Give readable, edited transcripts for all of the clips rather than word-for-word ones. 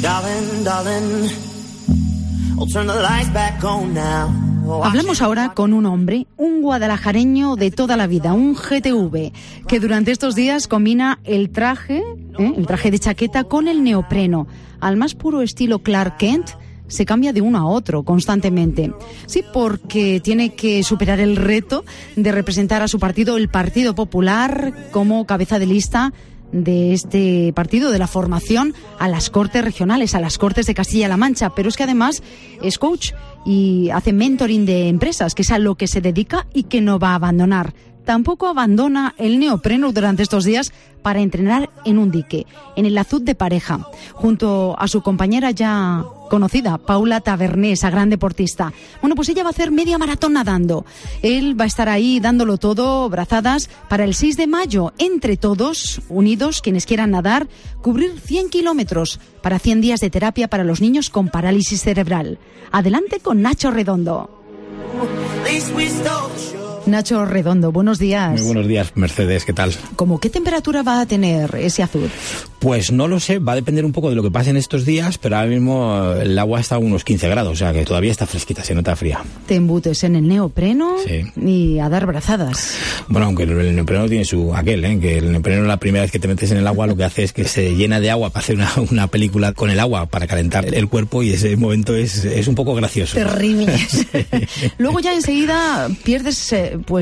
Darling, darling, I'll turn the lights back on now. Hablamos ahora con un hombre, un guadalajareño de toda la vida, un GTV, que durante estos días combina el traje de chaqueta con el neopreno. Al más puro estilo Clark Kent, se cambia de uno a otro constantemente. Sí, porque tiene que superar el reto de representar a su partido, el Partido Popular, como cabeza de lista de este partido, de la formación, a las Cortes regionales, a las Cortes de Castilla-La Mancha. Pero es que además es coach y hace mentoring de empresas, que es a lo que se dedica y que no va a abandonar. Tampoco abandona el neopreno durante estos días para entrenar en un dique, en el Azud de Pareja, junto a su compañera ya conocida, Paula Tavernés, esa gran deportista. Bueno, pues ella va a hacer media maratón nadando. Él va a estar ahí dándolo todo, brazadas, para el 6 de mayo, entre todos, unidos, quienes quieran nadar, cubrir 100 kilómetros para 100 días de terapia para los niños con parálisis cerebral. Adelante con Nacho Redondo. Nacho Redondo, buenos días. Muy buenos días, Mercedes, ¿qué tal? ¿Cómo qué temperatura va a tener ese Azud? Pues no lo sé, va a depender un poco de lo que pase en estos días, pero ahora mismo el agua está a unos 15 grados, o sea que todavía está fresquita, se nota fría. Te embutes en el neopreno, sí, y a dar brazadas. Bueno, aunque el neopreno tiene su aquel, que el neopreno la primera vez que te metes en el agua lo que hace es que se llena de agua para hacer una película con el agua para calentar el cuerpo, y ese momento es un poco gracioso. Terrible. Sí. Luego ya enseguida pierdes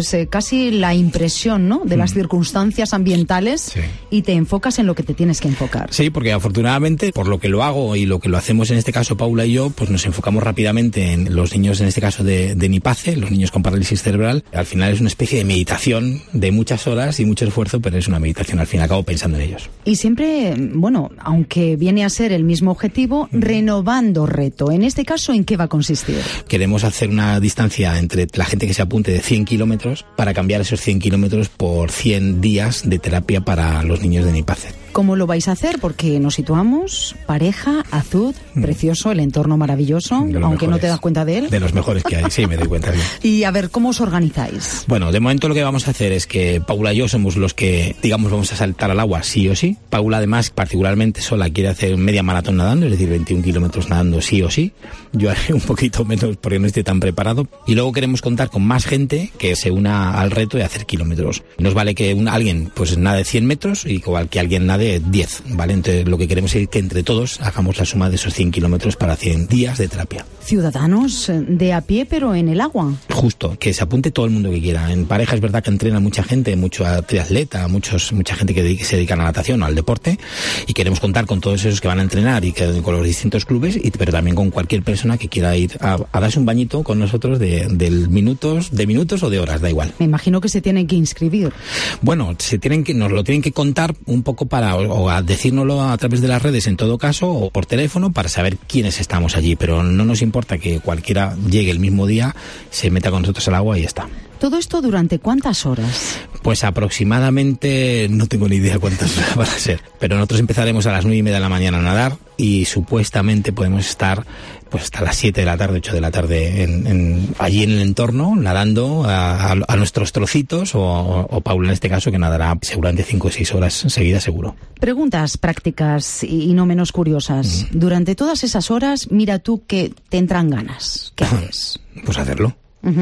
casi la impresión, ¿no?, de las circunstancias ambientales, sí, y te enfocas en lo que te tienes que enfocar. Sí, porque afortunadamente, por lo que lo hago y lo que lo hacemos en este caso Paula y yo, pues nos enfocamos rápidamente en los niños, en este caso de Nipace, los niños con parálisis cerebral. Al final es una especie de meditación de muchas horas y mucho esfuerzo, pero es una meditación al fin y al cabo pensando en ellos. Y siempre, bueno, aunque viene a ser el mismo objetivo, renovando reto. En este caso, ¿en qué va a consistir? Queremos hacer una distancia entre la gente que se apunte de 100 kilómetros para cambiar esos 100 kilómetros por 100 días de terapia para los niños de Nipace. ¿Cómo lo vais a hacer? Porque nos situamos, Pareja, Azud, precioso, el entorno maravilloso, aunque mejores, no te das cuenta de él. De los mejores que hay, sí, me doy cuenta. Y a ver, ¿cómo os organizáis? Bueno, de momento lo que vamos a hacer es que Paula y yo somos los que, digamos, vamos a saltar al agua sí o sí. Paula, además, particularmente sola, quiere hacer media maratón nadando, es decir, 21 kilómetros nadando sí o sí. Yo haré un poquito menos porque no estoy tan preparado. Y luego queremos contar con más gente que se una al reto de hacer kilómetros. Nos vale que alguien pues nade 100 metros y igual que alguien nade 10, ¿vale? Entonces lo que queremos es que entre todos hagamos la suma de esos 100 kilómetros para 100 días de terapia. Ciudadanos de a pie, pero en el agua. Justo, que se apunte todo el mundo que quiera. En Pareja es verdad que entrena mucha gente, mucho triatleta, mucha gente que se dedica a la natación o al deporte, y queremos contar con todos esos que van a entrenar y con los distintos clubes, pero también con cualquier persona que quiera ir a darse un bañito con nosotros de minutos o de horas, da igual. Me imagino que se tienen que inscribir. Bueno, nos lo tienen que contar un poco o a decírnoslo a través de las redes en todo caso, o por teléfono, para saber quiénes estamos allí, pero no nos importa que cualquiera llegue el mismo día, se meta con nosotros al agua y ya está. ¿Todo esto durante cuántas horas? Pues aproximadamente, no tengo ni idea cuántas horas van a ser, pero nosotros empezaremos a las 9:30 de la mañana a nadar y supuestamente podemos estar pues hasta las 7 de la tarde, 8 de la tarde allí en el entorno, nadando a nuestros trocitos, o Paula en este caso, que nadará seguramente 5 o 6 horas seguidas seguro. Preguntas prácticas y no menos curiosas. Durante todas esas horas, mira tú que te entran ganas. ¿Qué haces? Pues hacerlo.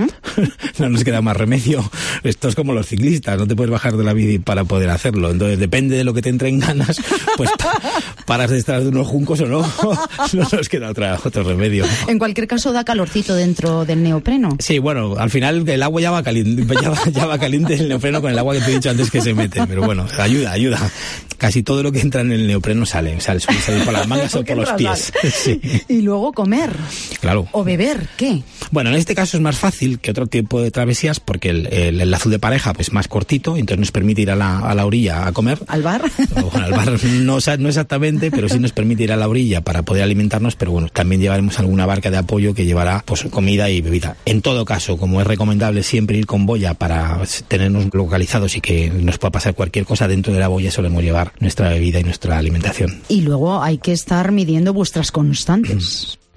No nos queda más remedio. Esto es como los ciclistas, no te puedes bajar de la bici para poder hacerlo. Entonces depende de lo que te entren ganas, pues paras detrás de unos juncos o no. No nos queda otro remedio. En cualquier caso, da calorcito dentro del neopreno. Sí, bueno, al final el agua ya va caliente el neopreno con el agua que te he dicho antes que se mete, pero bueno, ayuda. Casi todo lo que entra en el neopreno suele salir por las mangas o por los pies. Sí. Y luego comer. Claro. O beber, ¿qué? Bueno, en este caso es más fácil que otro tipo de travesías porque el Azud de Pareja es más cortito, entonces nos permite ir a la orilla a comer. ¿Al bar? Bueno, al bar no exactamente, pero sí nos permite ir a la orilla para poder alimentarnos, pero bueno, también llevaremos alguna barca de apoyo que llevará pues comida y bebida. En todo caso, como es recomendable siempre ir con boya para tenernos localizados y que nos pueda pasar cualquier cosa, dentro de la boya solemos llevar nuestra bebida y nuestra alimentación. Y luego hay que estar midiendo vuestras constantes.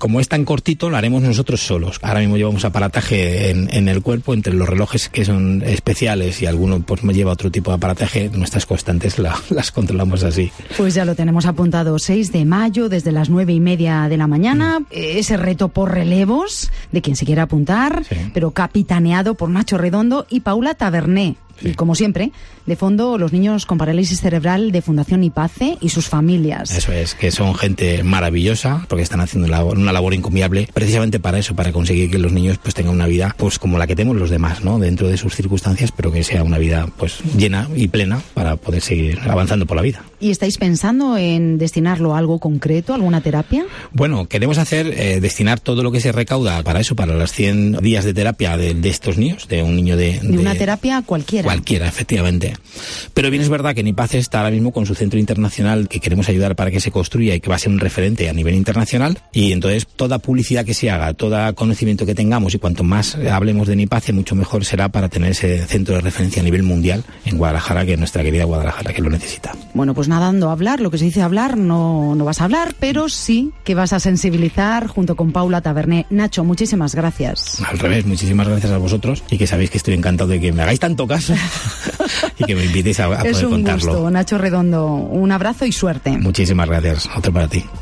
Como es tan cortito, lo haremos nosotros solos. Ahora mismo llevamos aparataje en el cuerpo, entre los relojes que son especiales y alguno pues me lleva otro tipo de aparataje, nuestras constantes las controlamos así. Pues ya lo tenemos apuntado, 6 de mayo, desde las 9:30 de la mañana, ese reto por relevos, de quien se quiera apuntar, sí, pero capitaneado por Nacho Redondo y Paula Taberné. Sí. Y como siempre, de fondo, los niños con parálisis cerebral de Fundación IPACE y sus familias. Eso es, que son gente maravillosa, porque están haciendo una labor encomiable, precisamente para eso, para conseguir que los niños pues tengan una vida pues como la que tenemos los demás, ¿no? Dentro de sus circunstancias, pero que sea una vida pues llena y plena para poder seguir avanzando por la vida. ¿Y estáis pensando en destinarlo a algo concreto, alguna terapia? Bueno, queremos destinar todo lo que se recauda para eso, para los 100 días de terapia de estos niños, de un niño de una terapia cualquiera. Cualquiera, efectivamente. Pero bien es verdad que NIPACE está ahora mismo con su centro internacional que queremos ayudar para que se construya y que va a ser un referente a nivel internacional, y entonces toda publicidad que se haga, todo conocimiento que tengamos y cuanto más hablemos de NIPACE, mucho mejor será para tener ese centro de referencia a nivel mundial en Guadalajara, que es nuestra querida Guadalajara, que lo necesita. Bueno, pues nada, dando a hablar, lo que se dice hablar, no vas a hablar, pero sí que vas a sensibilizar junto con Paula Taberné. Nacho, muchísimas gracias. Al revés, muchísimas gracias a vosotros, y que sabéis que estoy encantado de que me hagáis tanto caso y que me invitéis a poder contarlo. Es un gusto, Nacho Redondo. Un abrazo y suerte. Muchísimas gracias. Otro para ti.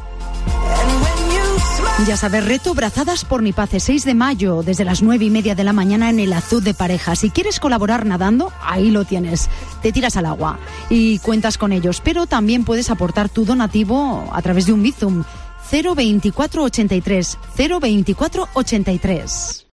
Ya sabes, reto Brazadas por NIPACE, 6 de mayo, desde las 9:30 de la mañana en el Azud de Pareja. Si quieres colaborar nadando, ahí lo tienes. Te tiras al agua y cuentas con ellos, pero también puedes aportar tu donativo a través de un Bizum 02483.